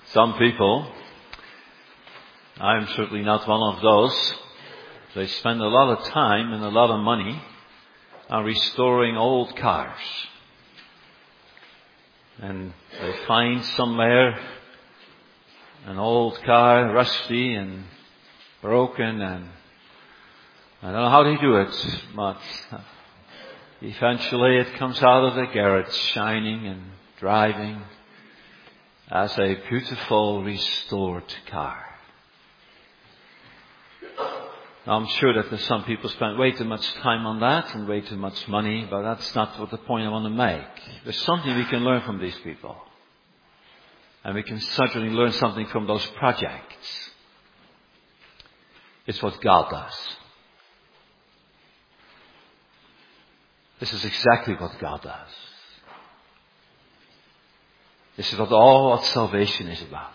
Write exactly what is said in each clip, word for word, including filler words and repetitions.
Some people, I'm certainly not one of those, they spend a lot of time and a lot of money on restoring old cars. And they find somewhere an old car, rusty and broken, and I don't know how they do it, but eventually it comes out of the garage shining and driving as a beautiful restored car. Now, I'm sure that there's some people spend way too much time on that and way too much money, but that's not what the point I want to make. There's something we can learn from these people. And we can certainly learn something from those projects. It's what God does. This is exactly what God does. This is what all what salvation is about.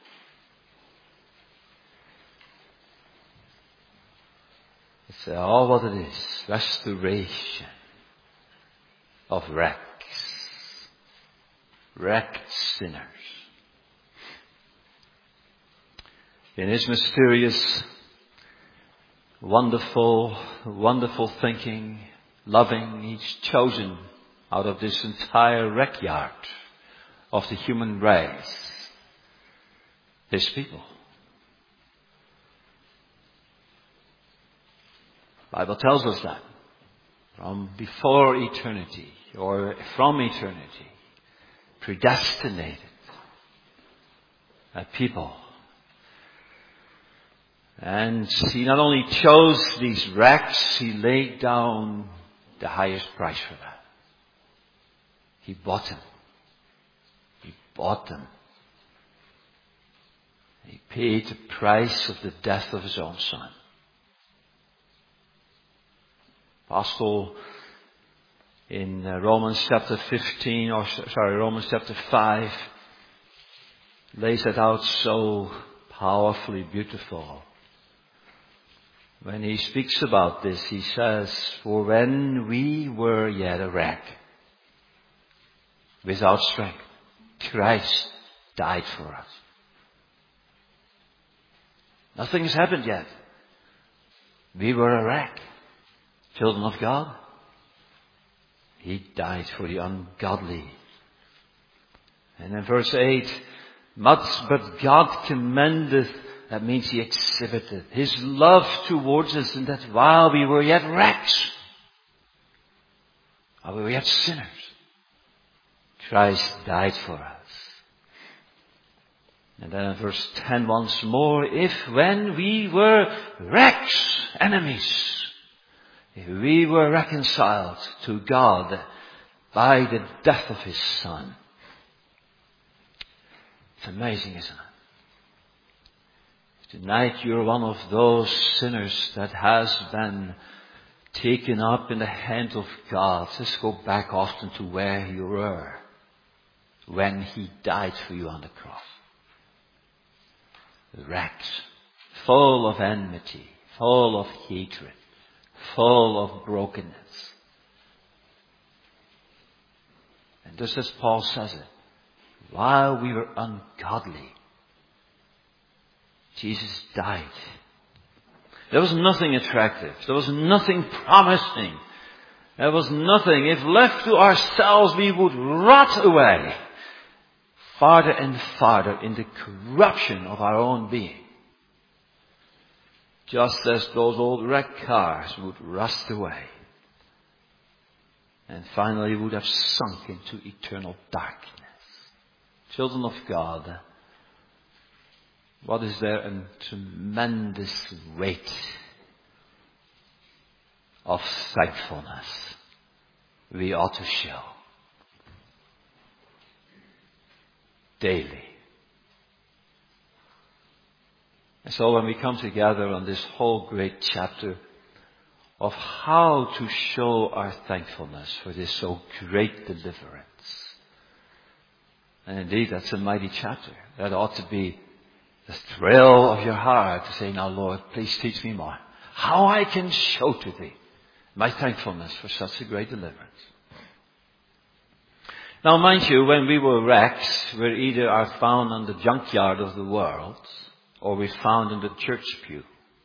It's all what it is. Restoration of wrecks. Wrecked sinners. In His mysterious, wonderful, wonderful thinking, loving, He's chosen out of this entire wreck yard of the human race His people. The Bible tells us that from before eternity, or from eternity, predestinated a people. And He not only chose these wrecks, He laid down the highest price for that. He bought them. He bought them. He paid the price of the death of His own Son. Apostle in Romans chapter fifteen, or sorry, Romans chapter five, lays it out so powerfully beautiful. When he speaks about this, he says, "For when we were yet a wreck, without strength, Christ died for us." Nothing has happened yet. We were a wreck. Children of God. He died for the ungodly. And in verse eight, much but God commendeth, that means He exhibited His love towards us, in that while we were yet wrecks, while we were yet sinners, Christ died for us. And then in verse ten once more, if when we were wrecks, enemies, if we were reconciled to God by the death of His Son. It's amazing, isn't it? Tonight you're one of those sinners that has been taken up in the hand of God. Let's go back often to where you were when He died for you on the cross. The wrecks, full of enmity, full of hatred, full of brokenness. And just as Paul says it, while we were ungodly, Jesus died. There was nothing attractive. There was nothing promising. There was nothing. If left to ourselves, we would rot away farther and farther in the corruption of our own being. Just as those old wrecked cars would rust away. And finally would have sunk into eternal darkness. Children of God, what is there a tremendous weight of thankfulness we ought to show daily. And so when we come together on this whole great chapter of how to show our thankfulness for this so great deliverance. And indeed, that's a mighty chapter. That ought to be the thrill of your heart to say, now Lord, please teach me more. How I can show to Thee my thankfulness for such a great deliverance. Now mind you, when we were wrecks, we either are found on the junkyard of the world, or we're found in the church pew.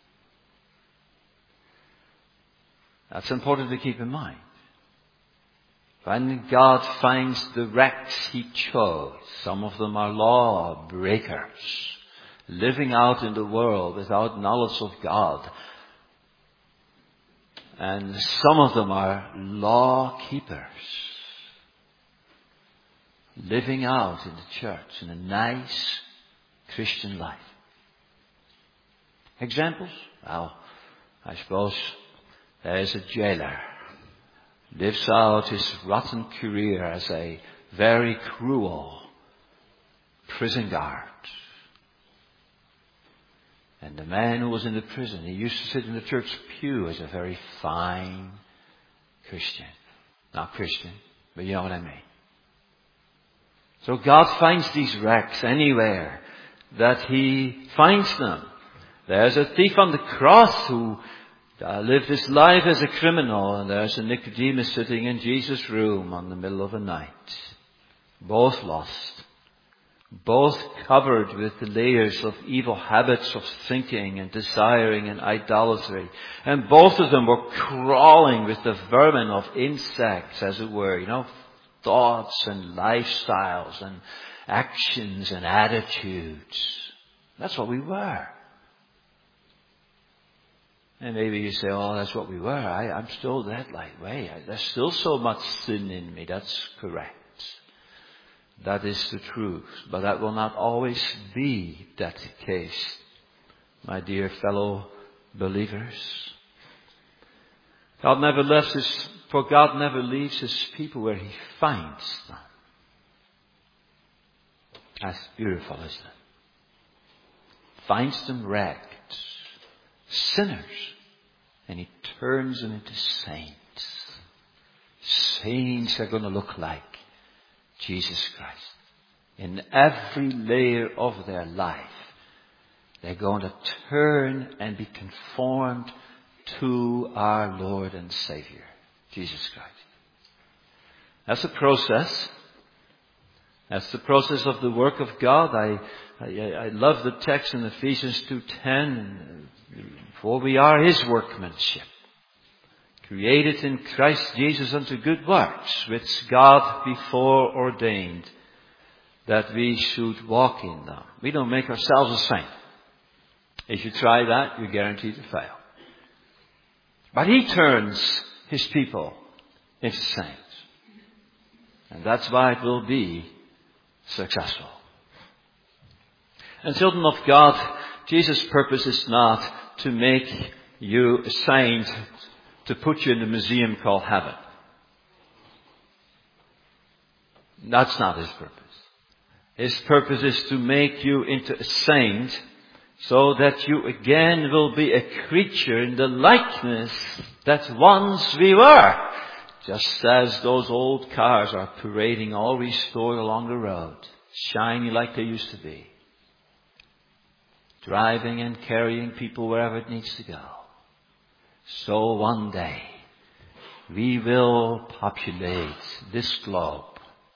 That's important to keep in mind. When God finds the wrecks He chose, some of them are law breakers, living out in the world without knowledge of God. And some of them are law keepers, living out in the church in a nice Christian life. Examples? Well, I suppose there's a jailer. Lives out his rotten career as a very cruel prison guard. And the man who was in the prison, he used to sit in the church pew as a very fine Christian. Not Christian, but you know what I mean. So God finds these wrecks anywhere that He finds them. There's a thief on the cross who uh, lived his life as a criminal, and there's a Nicodemus sitting in Jesus' room on the middle of the night. Both lost. Both covered with the layers of evil habits of thinking and desiring and idolatry. And both of them were crawling with the vermin of insects, as it were, you know, thoughts and lifestyles and actions and attitudes. That's what we were. And maybe you say, oh, that's what we were. I, I'm still that like way. I, there's still so much sin in me. That's correct. That is the truth. But that will not always be that case, my dear fellow believers. God never left his, for God never leaves His people where He finds them. That's beautiful, isn't it? Finds them wrecked, sinners, and He turns them into saints. Saints are going to look like Jesus Christ. In every layer of their life, they're going to turn and be conformed to our Lord and Savior, Jesus Christ. That's a process. That's the process of the work of God. I, I, I love the text in Ephesians two ten. For we are His workmanship, created in Christ Jesus unto good works, which God before ordained that we should walk in them. We don't make ourselves a saint. If you try that, you're guaranteed to fail. But He turns His people into saints. And that's why it will be successful. And children of God, Jesus' purpose is not to make you a saint, to put you in the museum called heaven. That's not His purpose. His purpose is to make you into a saint so that you again will be a creature in the likeness that once we were. Just as those old cars are parading all restored along the road, shiny like they used to be. Driving and carrying people wherever it needs to go. So one day, we will populate this globe.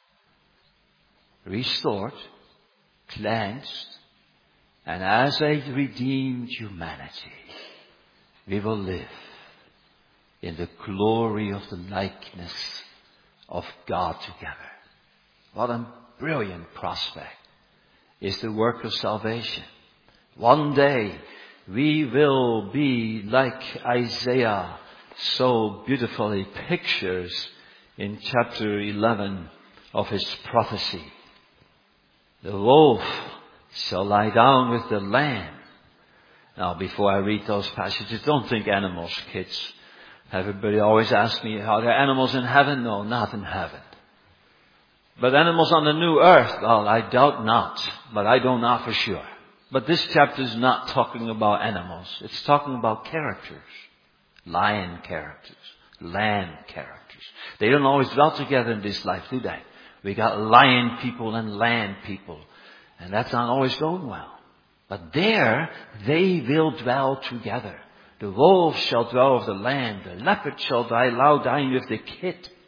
Restored, cleansed, and as a redeemed humanity, we will live in the glory of the likeness of God together. What a brilliant prospect is the work of salvation. One day we will be like Isaiah so beautifully pictures in chapter eleven of his prophecy. The wolf shall lie down with the lamb. Now, before I read those passages, don't think animals, kids. Everybody always asks me, are there animals in heaven? No, not in heaven. But animals on the new earth? Well, I doubt not, but I don't know for sure. But this chapter is not talking about animals. It's talking about characters. Lion characters. Lamb characters. They don't always dwell together in this life, do they? We got lion people and lamb people. And that's not always going well. But there, they will dwell together. The wolf shall dwell with the lamb. The leopard shall lie loud down with the kid.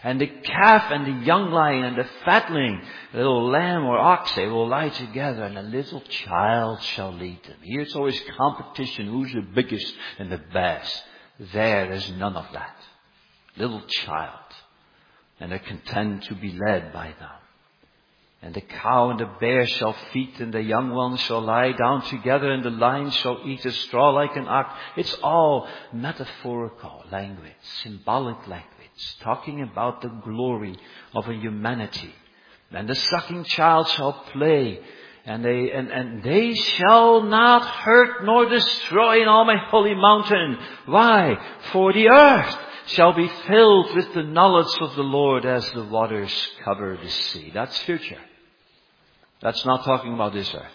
And the calf and the young lion and the fatling, the little lamb or ox, they will lie together, and a little child shall lead them. Here it's always competition. Who's the biggest and the best? There is none of that. Little child. And they're content to be led by them. And the cow and the bear shall feed, and the young ones shall lie down together, and the lion shall eat the straw like an ox. It's all metaphorical language, symbolic language, talking about the glory of a humanity. And the sucking child shall play, and they and, and they shall not hurt nor destroy in all my holy mountain. Why? For the earth shall be filled with the knowledge of the Lord as the waters cover the sea. That's future. That's not talking about this earth.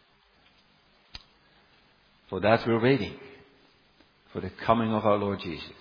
For that we're waiting. For the coming of our Lord Jesus.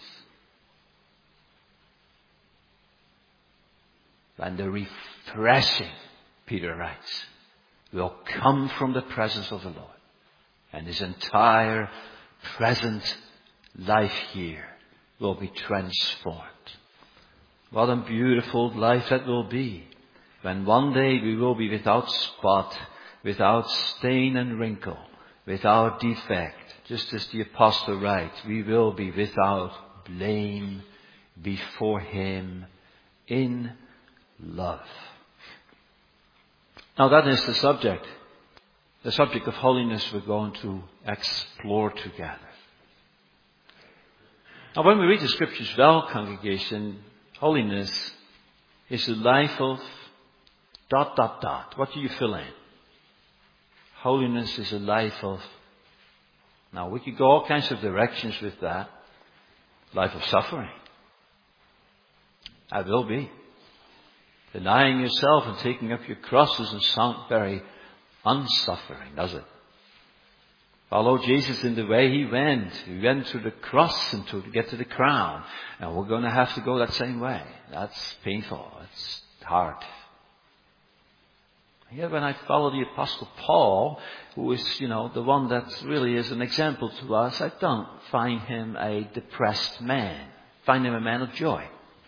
And the refreshing, Peter writes, will come from the presence of the Lord. And his entire present life here will be transformed. What a beautiful life that will be. When one day we will be without spot, without stain and wrinkle, without defect. Just as the apostle writes, we will be without blame before him in love. Now that is the subject. The subject of holiness we're going to explore together. Now when we read the scriptures well, congregation, holiness is the life of dot, dot, dot. What do you fill in? Holiness is a life of... Now we could go all kinds of directions with that. Life of suffering. That will be. Denying yourself and taking up your cross doesn't sound very unsuffering, does it? Follow Jesus in the way he went. He went to the cross and to get to the crown. And we're going to have to go that same way. That's painful. It's hard. Here when I follow the Apostle Paul, who is, you know, the one that really is an example to us, I don't find him a depressed man. I find him a man of joy.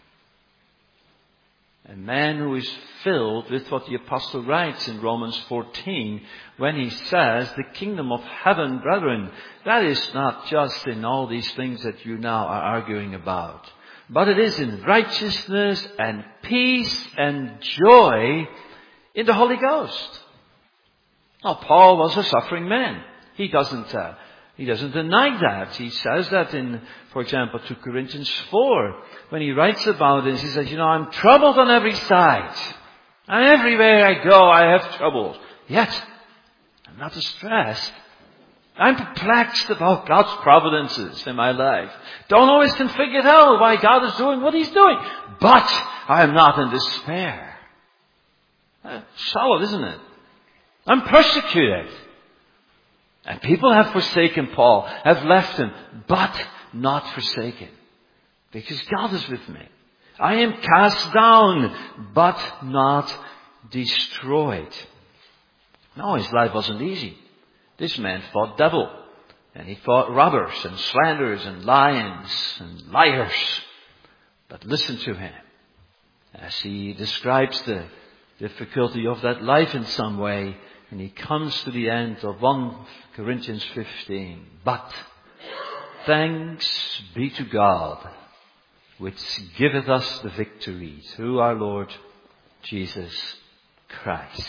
A man who is filled with what the apostle writes in Romans fourteen when he says, the kingdom of heaven, brethren, that is not just in all these things that you now are arguing about, but it is in righteousness and peace and joy in the Holy Ghost. Now, Paul was a suffering man. He doesn't uh, He doesn't deny that. He says that in, for example, two Corinthians four. When he writes about this, he says, you know, I'm troubled on every side. And everywhere I go, I have troubles. Yet, I'm not distressed. I'm perplexed about God's providences in my life. Don't always can figure it out why God is doing what he's doing. But I am not in despair. Uh, solid, isn't it? I'm persecuted. And people have forsaken Paul, have left him, but not forsaken. Because God is with me. I am cast down, but not destroyed. No, his life wasn't easy. This man fought devil. And he fought robbers and slanderers and lions and liars. But listen to him as he describes the difficulty of that life in some way. And he comes to the end of First Corinthians fifteen. But thanks be to God, which giveth us the victory through our Lord Jesus Christ.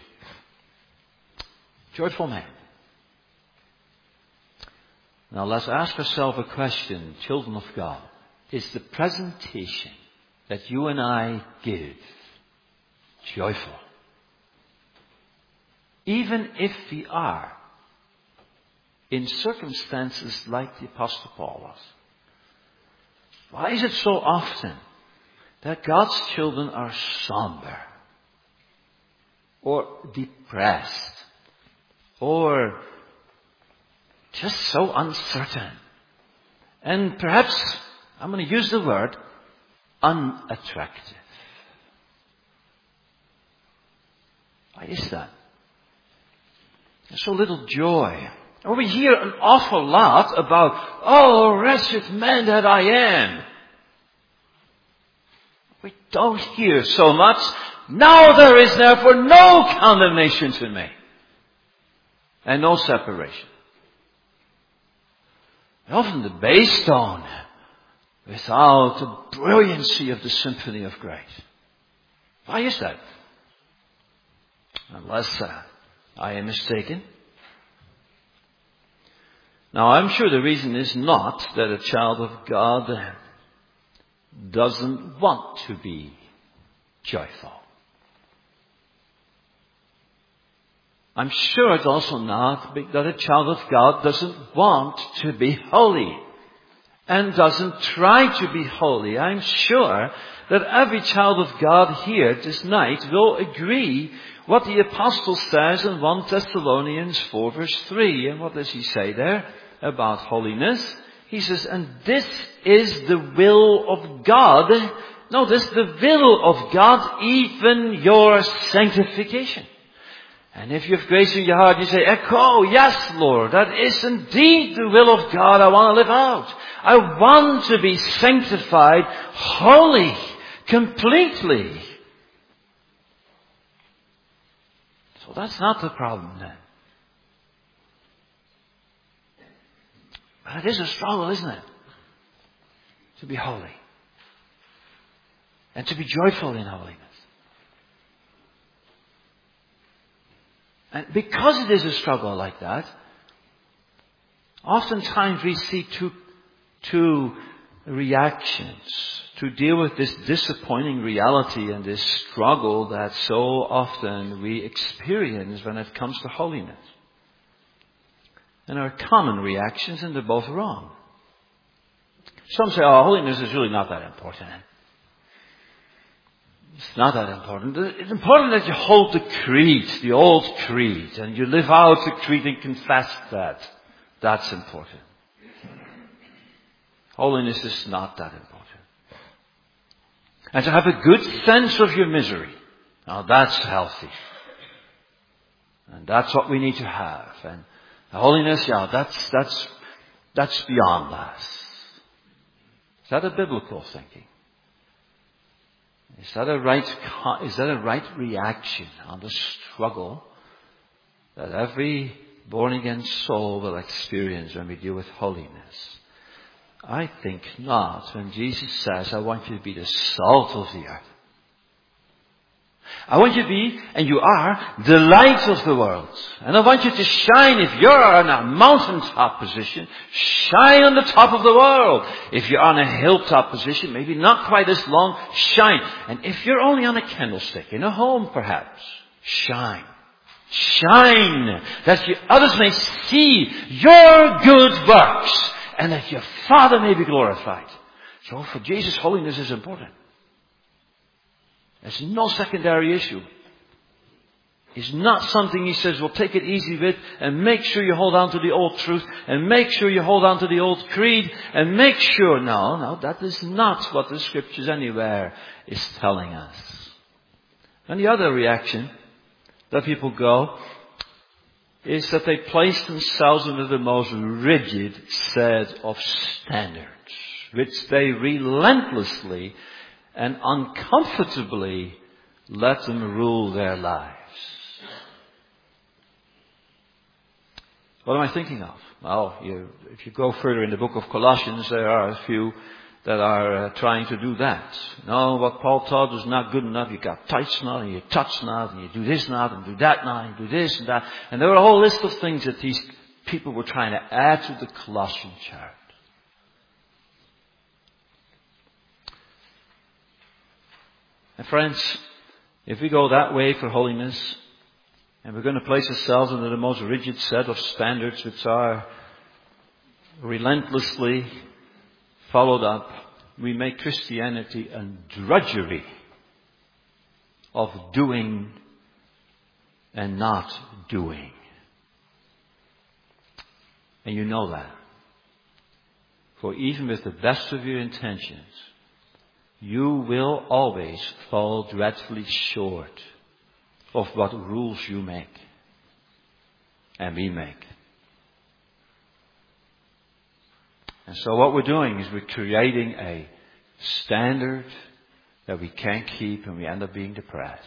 Joyful man. Now let's ask ourselves a question, children of God. Is the presentation that you and I give joyful? Even if we are in circumstances like the Apostle Paul was. Why is it so often that God's children are somber or depressed or just so uncertain and perhaps, I'm going to use the word, unattractive? Why is that? There's so little joy. Or we hear an awful lot about, oh, wretched man that I am. We don't hear so much. Now there is therefore no condemnation to me. And no separation. Often the bass tone without the brilliancy of the symphony of grace. Why is that? Unless uh, I am mistaken. Now I'm sure the reason is not that a child of God doesn't want to be joyful. I'm sure it's also not that a child of God doesn't want to be holy and doesn't try to be holy. I'm sure that every child of God here this night will agree what the apostle says in First Thessalonians four verse three. And what does he say there about holiness? He says, and this is the will of God. Notice, the will of God, even your sanctification. And if you have grace in your heart, you say, echo, yes, Lord, that is indeed the will of God I want to live out. I want to be sanctified, holy, completely. So that's not the problem then. But it is a struggle, isn't it? To be holy. And to be joyful in holiness. And because it is a struggle like that, oftentimes we see two, two reactions to deal with this disappointing reality and this struggle that so often we experience when it comes to holiness. And there are common reactions, and they're both wrong. Some say, oh, holiness is really not that important. It's not that important. It's important that you hold the creed, the old creed, and you live out the creed and confess that. That's important. Holiness is not that important. And to have a good sense of your misery. Now that's healthy. And that's what we need to have. And holiness, yeah, that's, that's, that's beyond us. Is that a biblical thinking? Is that a right, is that a right reaction on the struggle that every born again soul will experience when we deal with holiness? I think not. When Jesus says, I want you to be the salt of the earth. I want you to be, and you are, the light of the world. And I want you to shine. If you're on a mountaintop position, shine on the top of the world. If you're on a hilltop position, maybe not quite as long, shine. And if you're only on a candlestick, in a home perhaps, shine. Shine. That you, others may see your good works. And that your Father may be glorified. So for Jesus, holiness is important. It's no secondary issue. It's not something he says, well, take it easy with and make sure you hold on to the old truth and make sure you hold on to the old creed and make sure. No, no, that is not what the scriptures anywhere is telling us. And the other reaction that people go is that they place themselves under the most rigid set of standards, which they relentlessly and uncomfortably let them rule their lives. What am I thinking of? Well, you, if you go further in the book of Colossians, there are a few that are uh, trying to do that. No, what Paul taught is not good enough. You got tights now, and you touch now, and you do this now, and do that now, and do this and that. And there were a whole list of things that these people were trying to add to the Colossian church. And friends, if we go that way for holiness, and we're going to place ourselves under the most rigid set of standards which are relentlessly followed up, we make Christianity a drudgery of doing and not doing. And you know that. For even with the best of your intentions, you will always fall dreadfully short of what rules you make and we make. And so what we're doing is we're creating a standard that we can't keep and we end up being depressed.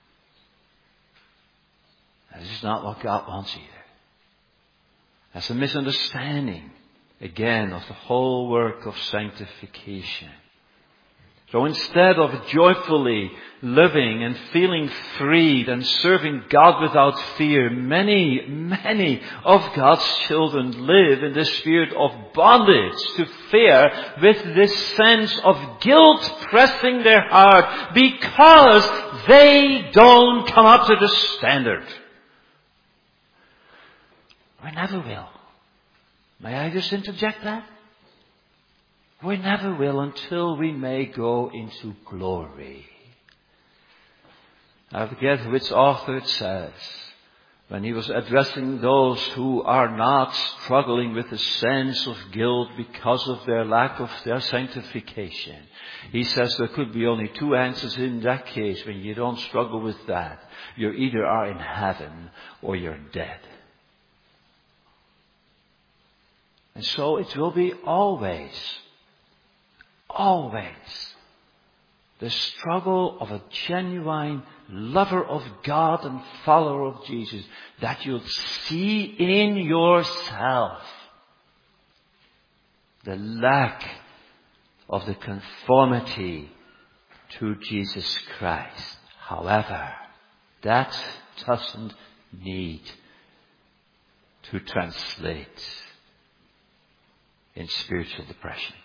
This is not what God wants either. That's a misunderstanding, again, of the whole work of sanctification. So instead of joyfully living and feeling freed and serving God without fear, many, many of God's children live in this spirit of bondage to fear with this sense of guilt pressing their heart because they don't come up to the standard. We never will. May I just interject that? We never will until we may go into glory. I forget which author it says, when he was addressing those who are not struggling with a sense of guilt because of their lack of their sanctification. He says there could be only two answers in that case when you don't struggle with that. You either are in heaven or you're dead. And so it will be always, always the struggle of a genuine lover of God and follower of Jesus, that you'll see in yourself the lack of the conformity to Jesus Christ. However, that doesn't need to translate in spiritual depression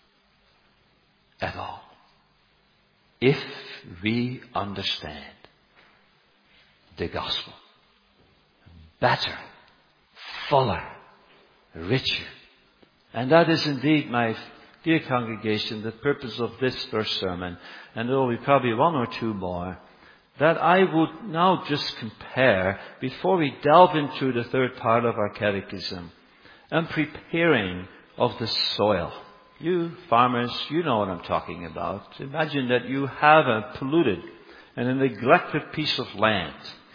at all. If we understand the gospel better, fuller, richer. And that is indeed, my dear congregation, the purpose of this first sermon, and there will be probably one or two more, that I would now just compare, before we delve into the third part of our catechism, and preparing of the soil. You farmers, you know what I'm talking about. Imagine that you have a polluted and a neglected piece of land.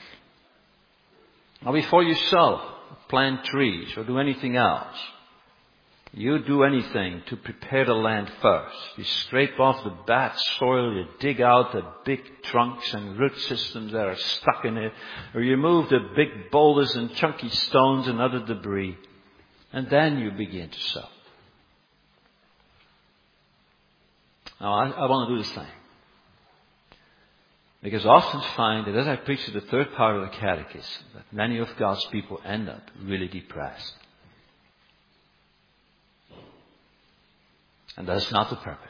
Now before you sow, plant trees or do anything else, you do anything to prepare the land first. You scrape off the bad soil, you dig out the big trunks and root systems that are stuck in it, or you move the big boulders and chunky stones and other debris, and then you begin to sow. Now, I, I want to do the same. Because I often find that as I preach to the third part of the catechism, that many of God's people end up really depressed. And that's not the purpose.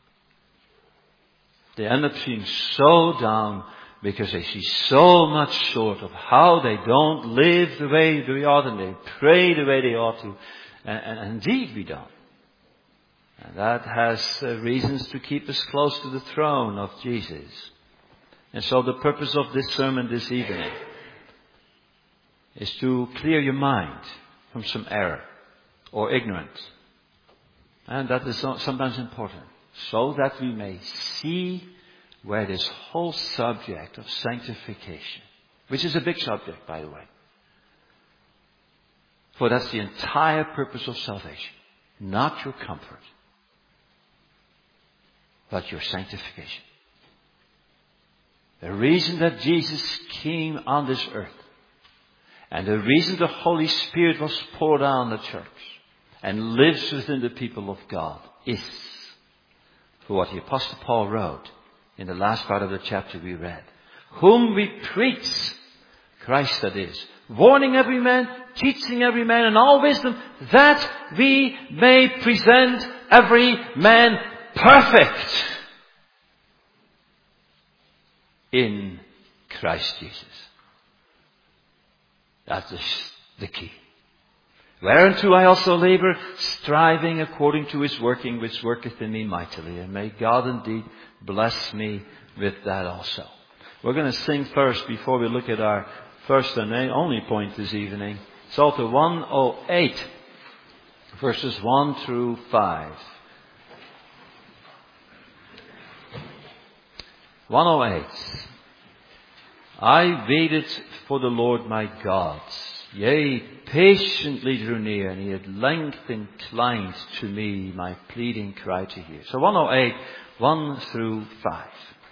They end up feeling so down because they see so much short of how they don't live the way they ought and they pray the way they ought to. And, and indeed we don't. And that has uh, reasons to keep us close to the throne of Jesus. And so the purpose of this sermon this evening is to clear your mind from some error or ignorance. And that is sometimes important, so that we may see where this whole subject of sanctification, which is a big subject, by the way, for that's the entire purpose of salvation, not your comfort, but your sanctification. The reason that Jesus came on this earth, and the reason the Holy Spirit was poured out on the church and lives within the people of God, is for what the Apostle Paul wrote in the last part of the chapter we read. Whom we preach, Christ that is, warning every man, teaching every man in all wisdom, that we may present every man perfect in Christ Jesus. That's the, the key. Whereunto I also labor, striving according to his working, which worketh in me mightily. And may God indeed bless me with that also. We're going to sing first before we look at our first and only point this evening. Psalter one oh eight, verses one through five. one oh eight. I waited for the Lord my God. yea, patiently drew near, and he at length inclined to me my pleading cry to hear. So one oh eight, one through five.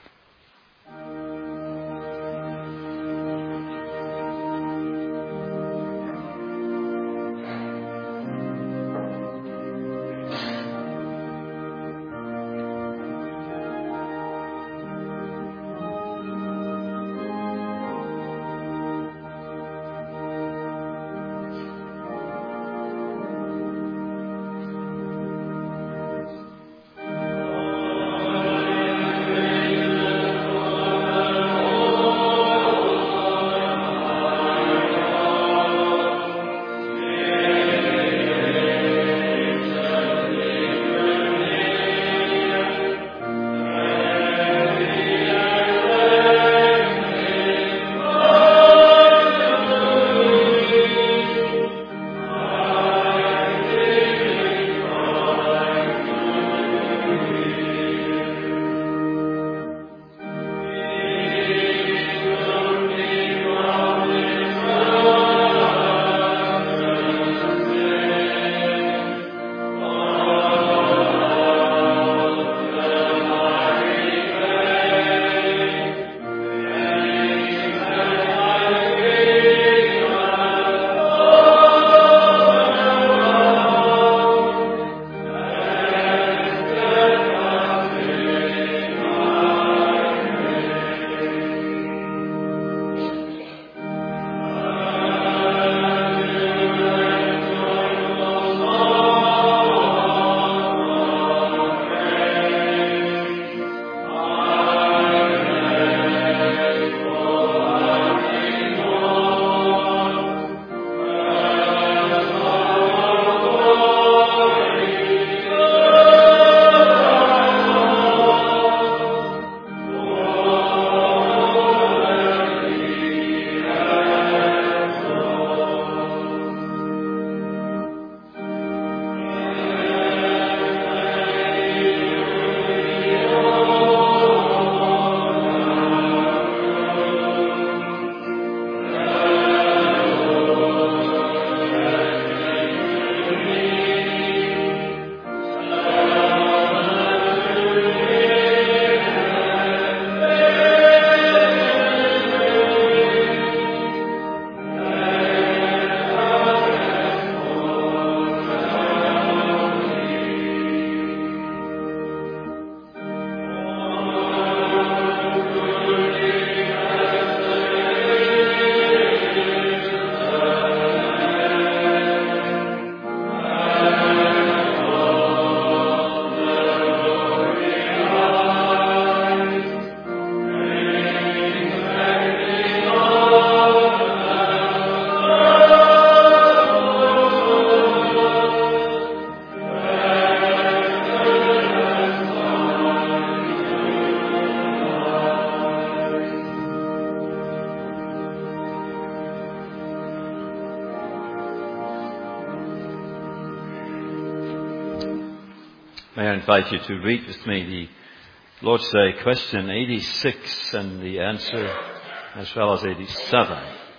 May I invite you to read with me the Lord's Day question eighty-six and the answer, as well as eighty-seven.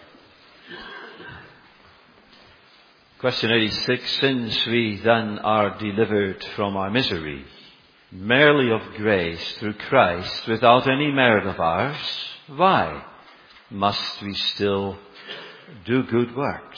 Question eighty-six, since we then are delivered from our misery, merely of grace through Christ, without any merit of ours, why must we still do good works?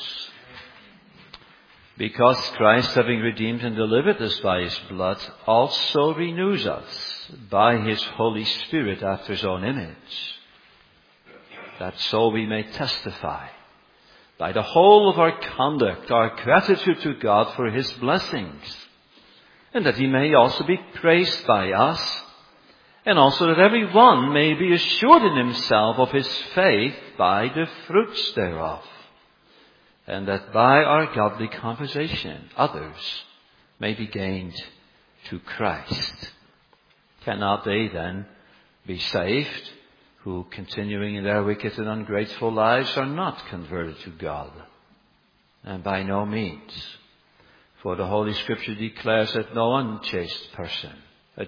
Because Christ, having redeemed and delivered us by his blood, also renews us by his Holy Spirit after his own image, that so we may testify by the whole of our conduct, our gratitude to God for his blessings, and that he may also be praised by us, and also that every one may be assured in himself of his faith by the fruits thereof, and that by our godly conversation others may be gained to Christ. Cannot they then be saved who, continuing in their wicked and ungrateful lives, are not converted to God? And by no means. For the Holy Scripture declares that no unchaste person,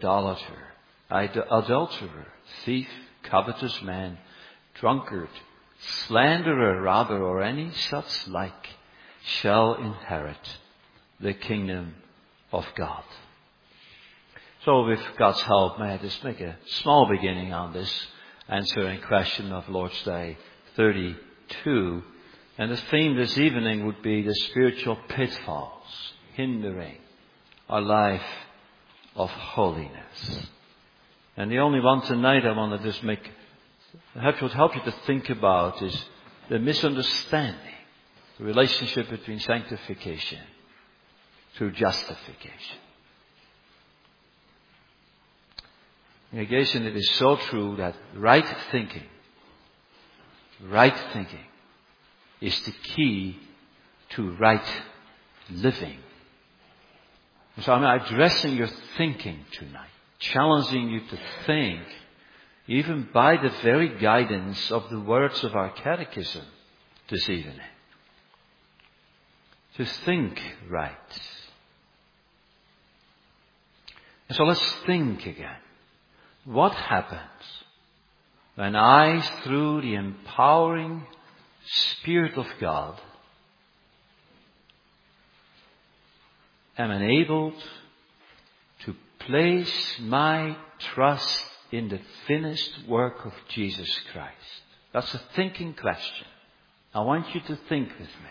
idolater, adulterer, thief, covetous man, drunkard, slanderer rather, or any such like, shall inherit the kingdom of God. So with God's help, may I just make a small beginning on this answering question of Lord's Day thirty-two. And the theme this evening would be the spiritual pitfalls hindering our life of holiness. And the only one tonight I want to just make, perhaps would help you to think about, is the misunderstanding, the relationship between sanctification through justification. In addition, it is so true that right thinking, right thinking is the key to right living. And so I'm addressing your thinking tonight, challenging you to think, even by the very guidance of the words of our catechism this evening. To think right. And so let's think again. What happens when I, through the empowering Spirit of God, am enabled to place my trust in the finished work of Jesus Christ? That's a thinking question. I want you to think with me.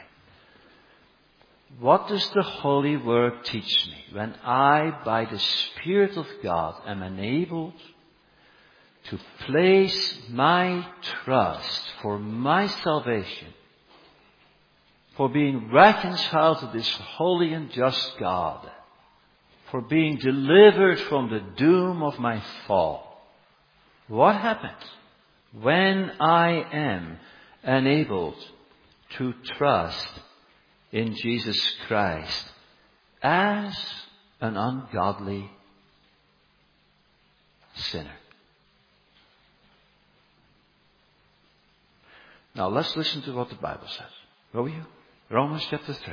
What does the Holy Word teach me when I, by the Spirit of God, am enabled to place my trust for my salvation, for being reconciled to this holy and just God, for being delivered from the doom of my fall? What happens when I am enabled to trust in Jesus Christ as an ungodly sinner? Now let's listen to what the Bible says. Will you? Romans chapter three.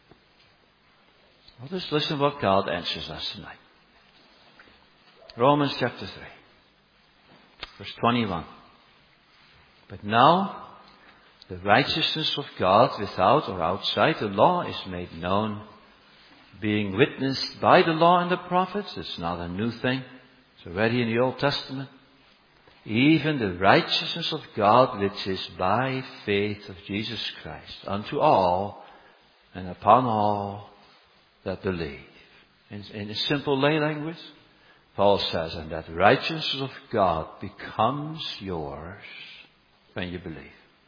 Well, just listen to what God answers us tonight. Romans chapter three. Verse twenty-one. But now the righteousness of God without or outside the law is made known, being witnessed by the law and the prophets. It's not a new thing. It's already in the Old Testament. Even the righteousness of God which is by faith of Jesus Christ unto all and upon all that believe. In, in a simple lay language, Paul says, and that righteousness of God becomes yours when you believe.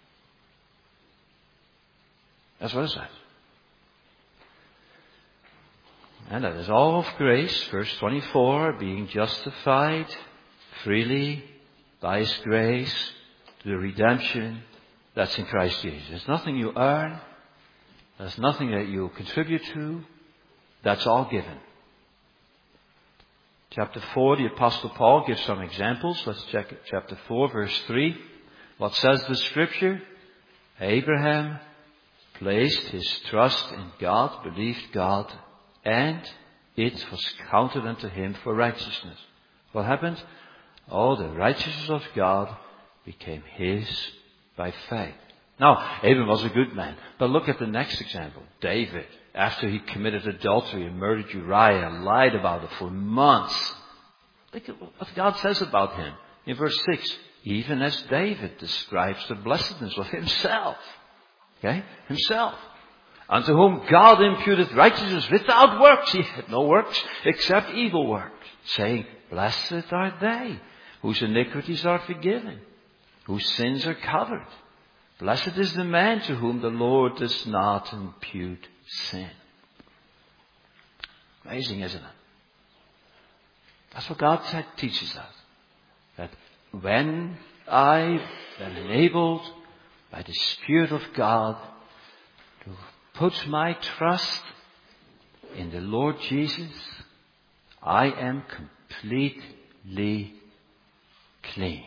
That's what it says. And that is all of grace, verse twenty-four, being justified freely by His grace, the redemption that's in Christ Jesus. There's nothing you earn. There's nothing that you contribute to. That's all given. Chapter four, the Apostle Paul gives some examples. Let's check it. Chapter four, verse three. What says the Scripture? Abraham placed his trust in God, believed God, and it was counted unto him for righteousness. What happened? Oh, the righteousness of God became his by faith. Now, Abraham was a good man. But look at the next example. David, after he committed adultery and murdered Uriah and lied about it for months. Look at what God says about him. In verse six, even as David describes the blessedness of himself. Okay? Himself. Unto whom God imputed righteousness without works. He had no works except evil works. Saying, blessed are they whose iniquities are forgiven, whose sins are covered. Blessed is the man to whom the Lord does not impute sin. Amazing, isn't it? That's what God teaches us. That when I am enabled by the Spirit of God to put my trust in the Lord Jesus, I am completely clean.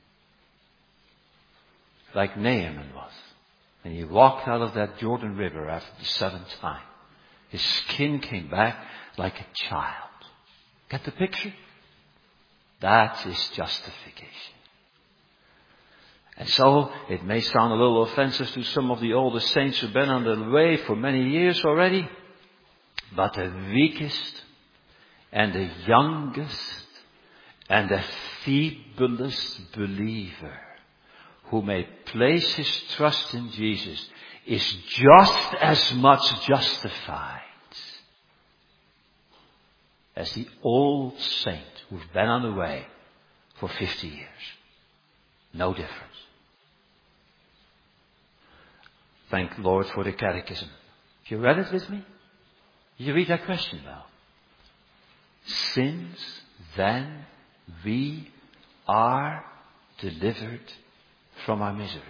Like Naaman was. And he walked out of that Jordan River after the seventh time. His skin came back like a child. Get the picture? That is justification. And so, it may sound a little offensive to some of the older saints who've been on the way for many years already, but the weakest and the youngest and the feeblest believer who may place his trust in Jesus is just as much justified as the old saint who's been on the way for fifty years. No difference. Thank the Lord for the Catechism. Have you read it with me? Did you read that question now? Since then we are delivered from our misery.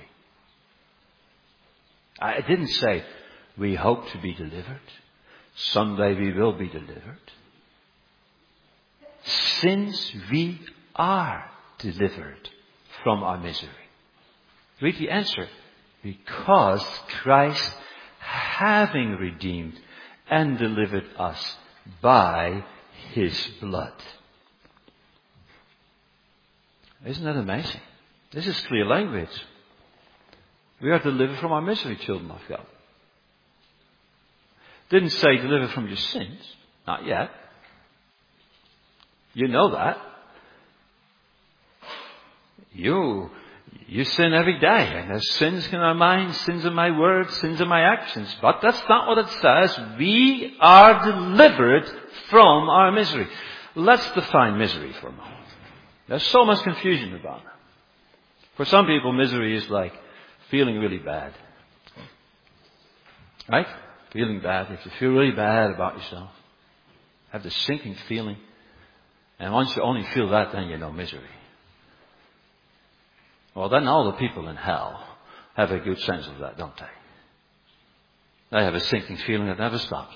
I didn't say we hope to be delivered. Someday we will be delivered. Since we are delivered from our misery. Read the answer. Because Christ, having redeemed and delivered us by His blood. Isn't that amazing? This is clear language. We are delivered from our misery, children of God. Didn't say delivered from your sins. Not yet. You know that. You, you sin every day. And there's sins in our minds, sins in my words, sins in my actions. But that's not what it says. We are delivered from our misery. Let's define misery for a moment. There's so much confusion about it. For some people, misery is like feeling really bad. Right? Feeling bad. If you feel really bad about yourself, have this sinking feeling. And once you only feel that, then you know misery. Well, then all the people in hell have a good sense of that, don't they? They have a sinking feeling that never stops.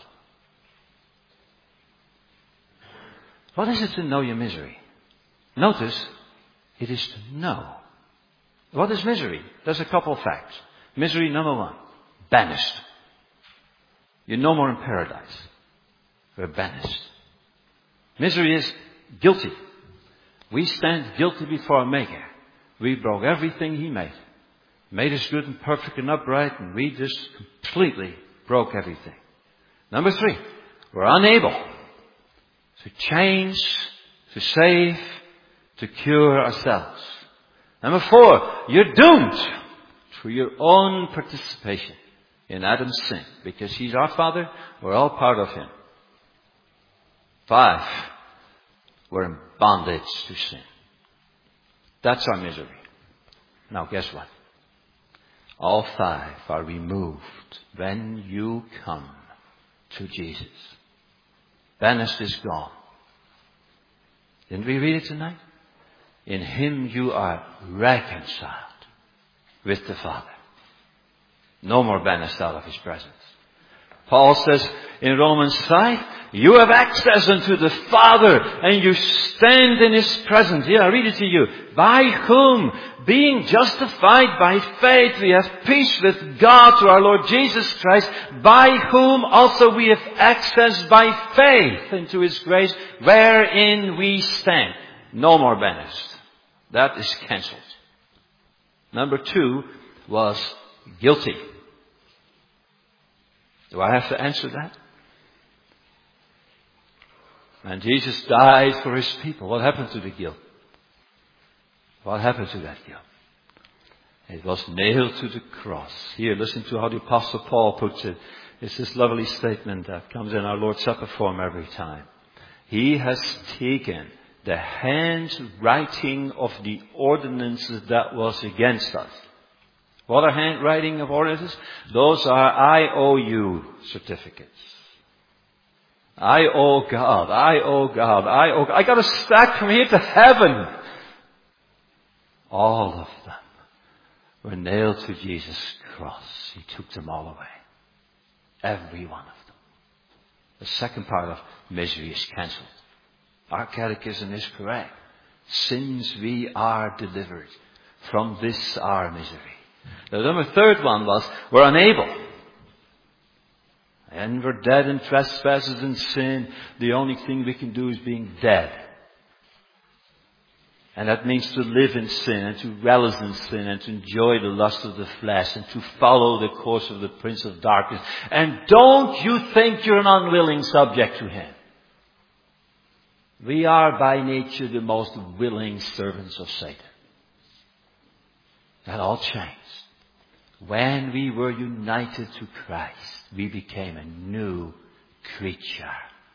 What is it to know your misery? Notice, it is to know. What is misery? There's a couple of facts. Misery, number one, banished. You're no more in paradise. We're banished. Misery is guilty. We stand guilty before our Maker. We broke everything He made. Made us good and perfect and upright, and we just completely broke everything. Number three, we're unable to change, to save, to cure ourselves. Number four, you're doomed through your own participation in Adam's sin. Because he's our father, we're all part of him. Five, we're in bondage to sin. That's our misery. Now guess what? All five are removed when you come to Jesus. Banished is gone. Didn't we read it tonight? In Him you are reconciled with the Father. No more banished out of His presence. Paul says in Romans five, you have access unto the Father and you stand in His presence. Here, I read it to you. By whom, being justified by faith, we have peace with God through our Lord Jesus Christ, by whom also we have access by faith into His grace, wherein we stand. No more banished. That is cancelled. Number two was guilty. Do I have to answer that? And Jesus died for His people. What happened to the guilt? What happened to that guilt? It was nailed to the cross. Here, listen to how the Apostle Paul puts it. It's this lovely statement that comes in our Lord's Supper form every time. He has taken the handwriting of the ordinances that was against us. What are handwriting of ordinances? Those are I O U certificates. I owe God, I owe God, I owe God. I got a stack from here to heaven. All of them were nailed to Jesus' cross. He took them all away. Every one of them. The second part of misery is cancelled. Our catechism is correct. Since we are delivered from this our misery. The number third one was, we're unable. And we're dead in trespasses and sin. The only thing we can do is being dead. And that means to live in sin and to relish in sin and to enjoy the lust of the flesh and to follow the course of the prince of darkness. And don't you think you're an unwilling subject to him. We are by nature the most willing servants of Satan. That all changed. When we were united to Christ, we became a new creature.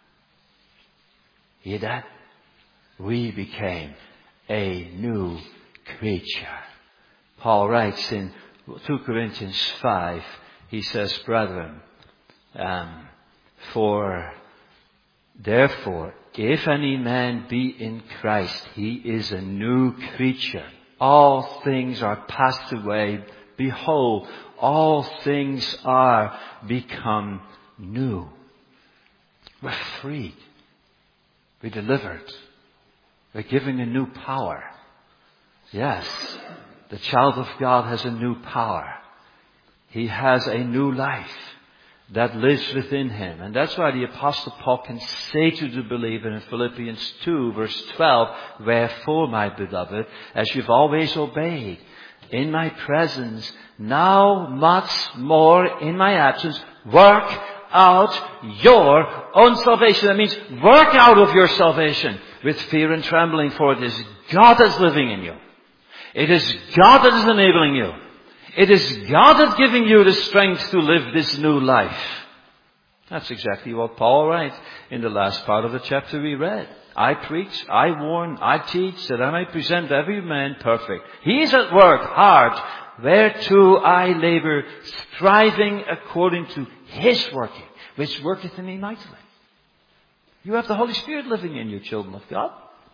Hear that? We became a new creature. Paul writes in two Corinthians five, he says, brethren, um, for therefore, if any man be in Christ, he is a new creature. All things are passed away. Behold, all things are become new. We're freed. We're delivered. We're given a new power. Yes, the child of God has a new power. He has a new life that lives within him. And that's why the Apostle Paul can say to the believer in Philippians two verse twelve, wherefore, my beloved, as you've always obeyed, in my presence, now much more in my absence, work out your own salvation. That means work out of your salvation with fear and trembling, for it is God that's living in you. It is God that is enabling you. It is God that's giving you the strength to live this new life. That's exactly what Paul writes in the last part of the chapter we read. I preach, I warn, I teach, that I may present every man perfect. He is at work hard, whereto I labor, striving according to his working, which worketh in me mightily. You have the Holy Spirit living in you, children of God.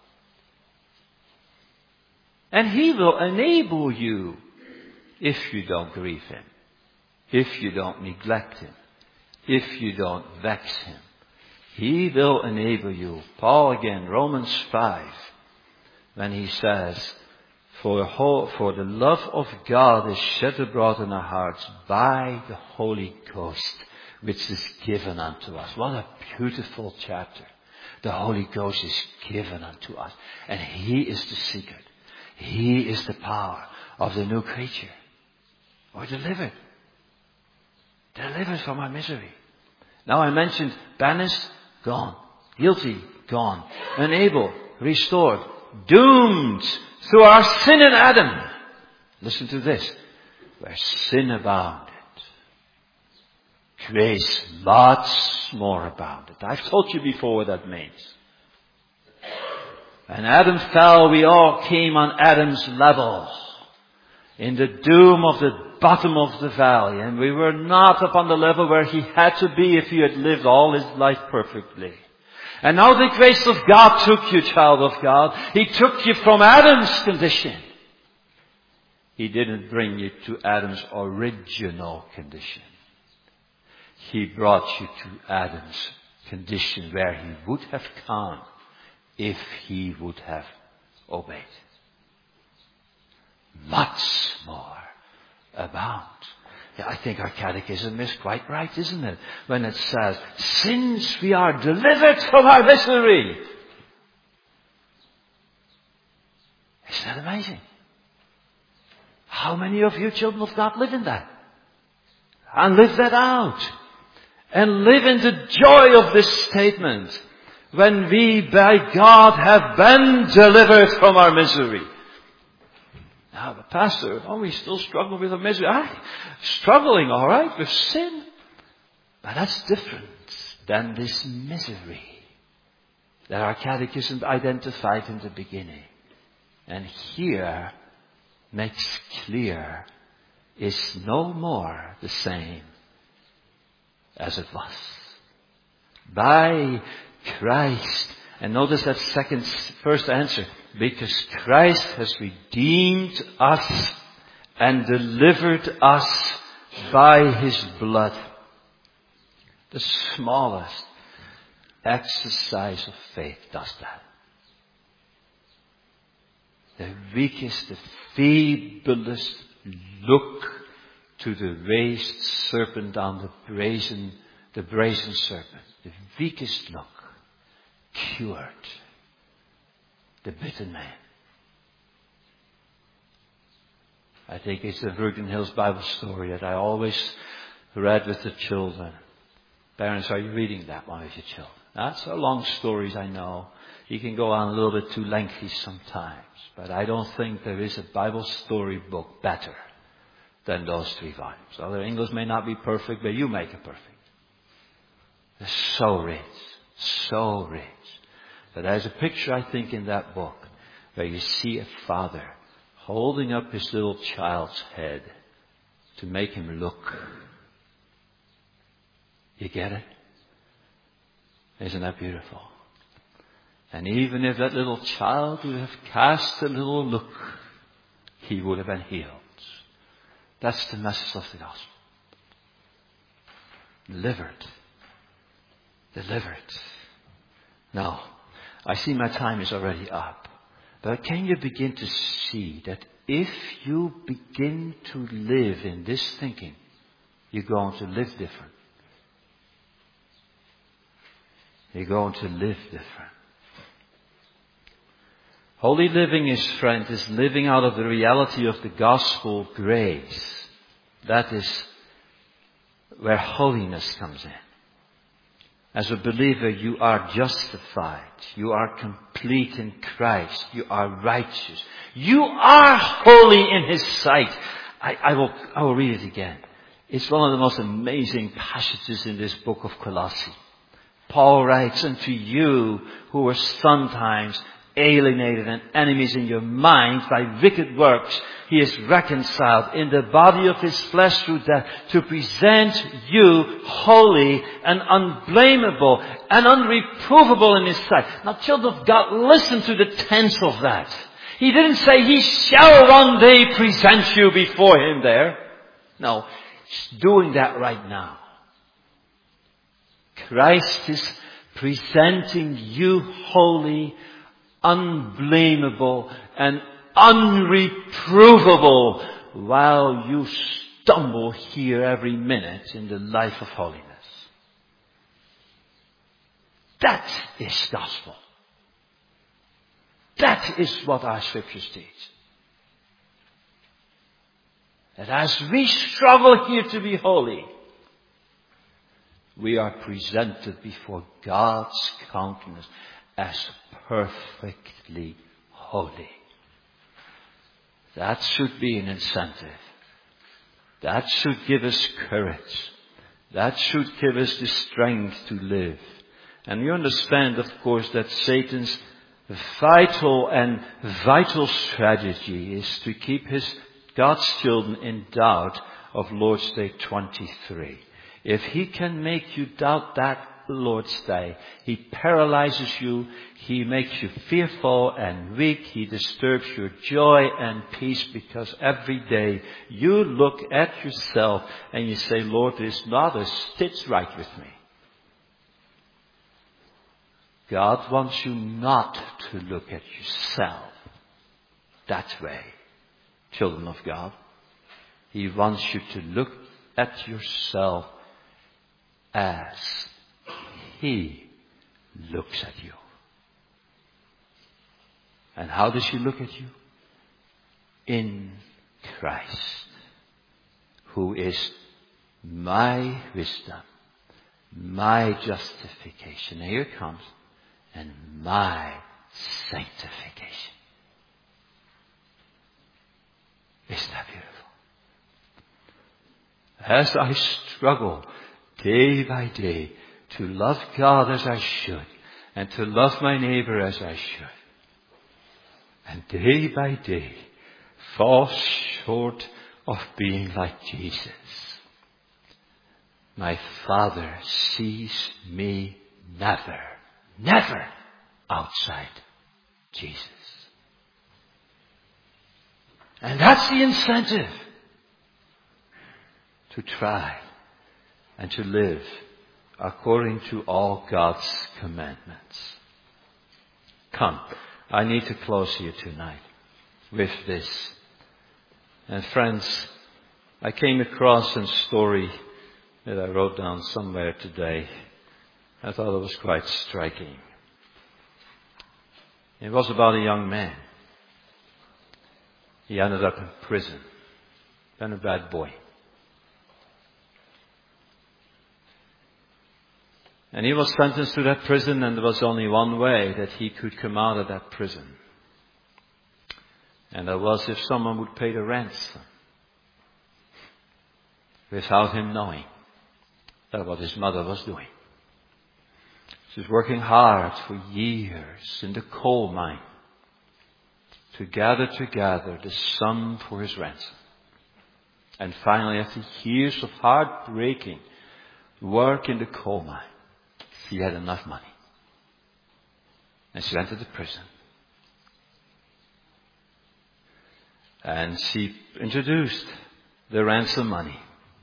And he will enable you if you don't grieve him, if you don't neglect him, if you don't vex him. He will enable you. Paul again, Romans five, when he says, for, whole, for the love of God is shed abroad in our hearts by the Holy Ghost, which is given unto us. What a beautiful chapter. The Holy Ghost is given unto us. And he is the secret. He is the power of the new creature. We're delivered. Delivered from our misery. Now I mentioned banished, gone. Guilty, gone. Unable, restored. Doomed through our sin in Adam. Listen to this. Where sin abounded, grace much more abounded. I've told you before what that means. When Adam fell, we all came on Adam's level. In the doom of the bottom of the valley. And we were not upon the level where he had to be if he had lived all his life perfectly. And now the grace of God took you, child of God. He took you from Adam's condition. He didn't bring you to Adam's original condition. He brought you to Adam's condition where he would have come if he would have obeyed. Much more abound. Yeah, I think our catechism is quite right, isn't it? When it says, since we are delivered from our misery. Isn't that amazing? How many of you children of God live in that? And live that out. And live in the joy of this statement. When we by God have been delivered from our misery. Now, but Pastor, are we still struggling with our misery? I'm struggling, all right, with sin. But that's different than this misery that our catechism identified in the beginning. And here makes clear is no more the same as it was. By Christ. And notice that second, first answer. Because Christ has redeemed us and delivered us by his blood. The smallest exercise of faith does that. The weakest, the feeblest look to the raised serpent on the brazen, the brazen serpent. The weakest look cured the bitten man. I think it's the Virgin Hills Bible story that I always read with the children. Parents, are you reading that one with your children? That's a long stories, I know. You can go on a little bit too lengthy sometimes. But I don't think there is a Bible story book better than those three volumes. Other English may not be perfect, but you make it perfect. It's so rich. So rich. But there's a picture, I think, in that book where you see a father holding up his little child's head to make him look. You get it? Isn't that beautiful? And even if that little child would have cast a little look, he would have been healed. That's the message of the gospel. Delivered. Delivered. Now, I see my time is already up. But can you begin to see that if you begin to live in this thinking, you're going to live different. You're going to live different. Holy living is, friend, is living out of the reality of the gospel grace. That is where holiness comes in. As a believer, you are justified. You are complete in Christ. You are righteous. You are holy in His sight. I, I will, I will read it again. It's one of the most amazing passages in this book of Colossae. Paul writes, unto you who were sometimes alienated and enemies in your mind by wicked works, He is reconciled in the body of His flesh through death to present you holy and unblameable and unreprovable in His sight. Now, children of God, listen to the tense of that. He didn't say He shall one day present you before Him there. No, He's doing that right now. Christ is presenting you holy, unblameable and unreprovable while you stumble here every minute in the life of holiness. That is gospel. That is what our scriptures teach. That as we struggle here to be holy, we are presented before God's countenance as perfectly holy. That should be an incentive. That should give us courage. That should give us the strength to live. And you understand, of course, that Satan's vital and vital strategy is to keep his God's children in doubt of Lord's Day twenty-three. If he can make you doubt that Lord's Day, he paralyzes you, he makes you fearful and weak, he disturbs your joy and peace, because every day you look at yourself and you say, Lord, there's not a stitch right with me. God wants you not to look at yourself that way, children of God. He wants you to look at yourself as He looks at you. And how does He look at you? In Christ, who is my wisdom, my justification. And here it comes. And my sanctification. Isn't that beautiful? As I struggle day by day to love God as I should, and to love my neighbor as I should, and day by day fall short of being like Jesus, my Father sees me never, never outside Jesus. And that's the incentive to try and to live according to all God's commandments. Come, I need to close here tonight with this. And friends, I came across a story that I wrote down somewhere today. I thought it was quite striking. It was about a young man. He ended up in prison. than a bad boy. And he was sentenced to that prison, and there was only one way that he could come out of that prison. And that was if someone would pay the ransom without him knowing that what his mother was doing. She was working hard for years in the coal mine to gather together the sum for his ransom. And finally, after years of heartbreaking work in the coal mine, she had enough money. And she went to the prison. And she introduced the ransom money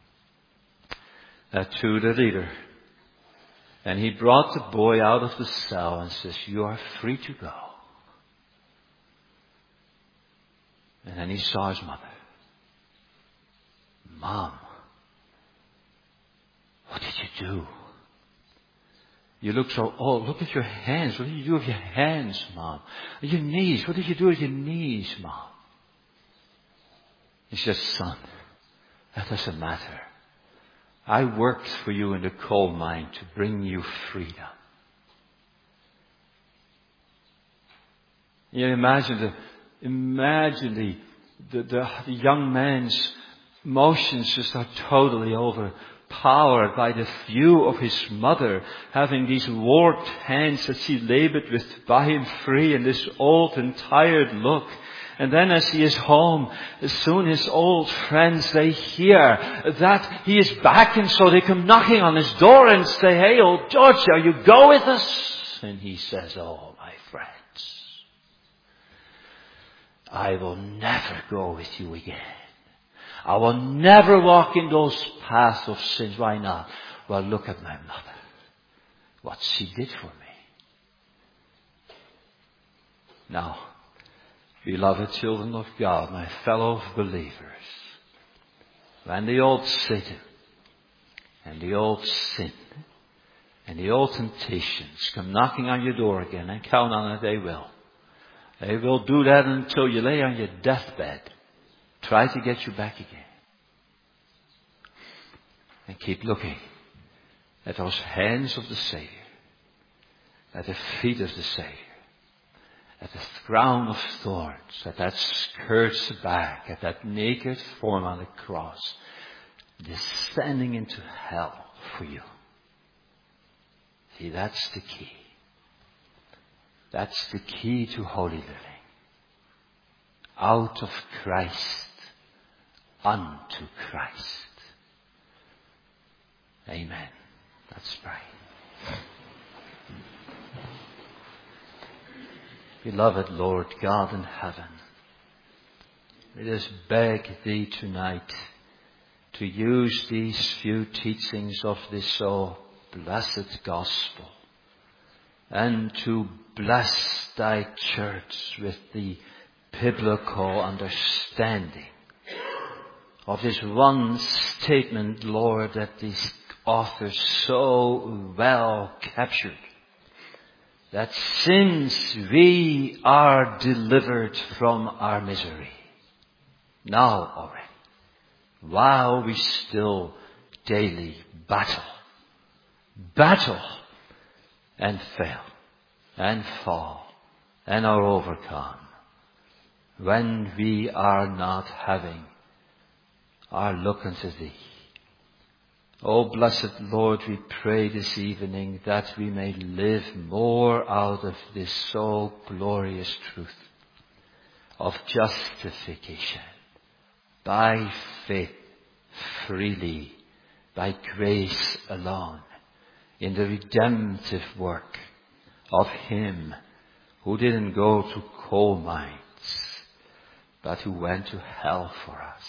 uh, to the leader. And he brought the boy out of the cell and says, "You are free to go." And then he saw his mother. "Mom, what did you do? You look so old. Look at your hands. What did you do with your hands, Mom? Your knees. What did you do with your knees, Mom?" He says, "Son, that doesn't matter. I worked for you in the coal mine to bring you freedom." You imagine the, imagine the, the, the, the young man's emotions just are totally overpowered by the view of his mother having these warped hands that she labored with to buy him free, and this old and tired look. And then as he is home, soon his old friends, they hear that he is back, and so they come knocking on his door and say, "Hey, old George, are you go with us?" And he says, "Oh, my friends, I will never go with you again. I will never walk in those paths of sins." Why not? Well, look at my mother. What she did for me. Now, beloved children of God, my fellow believers, when the old Satan and the old sin and the old temptations come knocking on your door again, and count on it, they will. They will do that until you lay on your deathbed. Try to get you back again. And keep looking at those hands of the Savior, at the feet of the Savior, at the crown of thorns, at that scourged back, at that naked form on the cross, descending into hell for you. See, that's the key. That's the key to holy living. Out of Christ, unto Christ. Amen. Let's pray. Beloved Lord God in heaven, let us beg Thee tonight to use these few teachings of this so blessed gospel, and to bless Thy church with the biblical understanding of this one statement, Lord, that these authors so well captured. That since we are delivered from our misery, now already, while we still daily battle, battle and fail and fall and are overcome, when we are not having our look unto Thee. Oh, blessed Lord, we pray this evening that we may live more out of this so glorious truth of justification by faith, freely, by grace alone, in the redemptive work of Him who didn't go to coal mines, but who went to hell for us.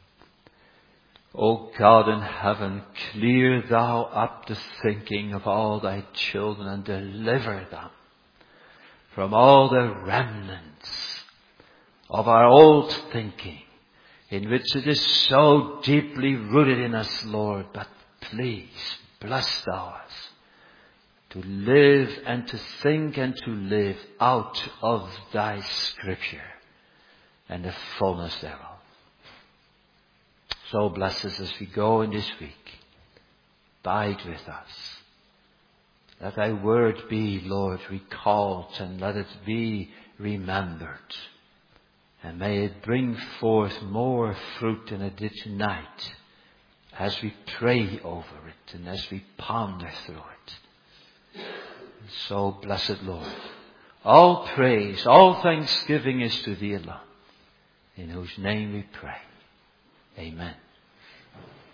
O God in heaven, clear Thou up the thinking of all Thy children and deliver them from all the remnants of our old thinking, in which it is so deeply rooted in us, Lord. But please, bless Thou us to live and to think and to live out of Thy Scripture and the fullness thereof. So bless us as we go in this week. Abide with us. Let thy word be, Lord, recalled, and let it be remembered. And may it bring forth more fruit than it did tonight as we pray over it and as we ponder through it. And so, blessed Lord, all praise, all thanksgiving is to thee alone, in whose name we pray. Amen.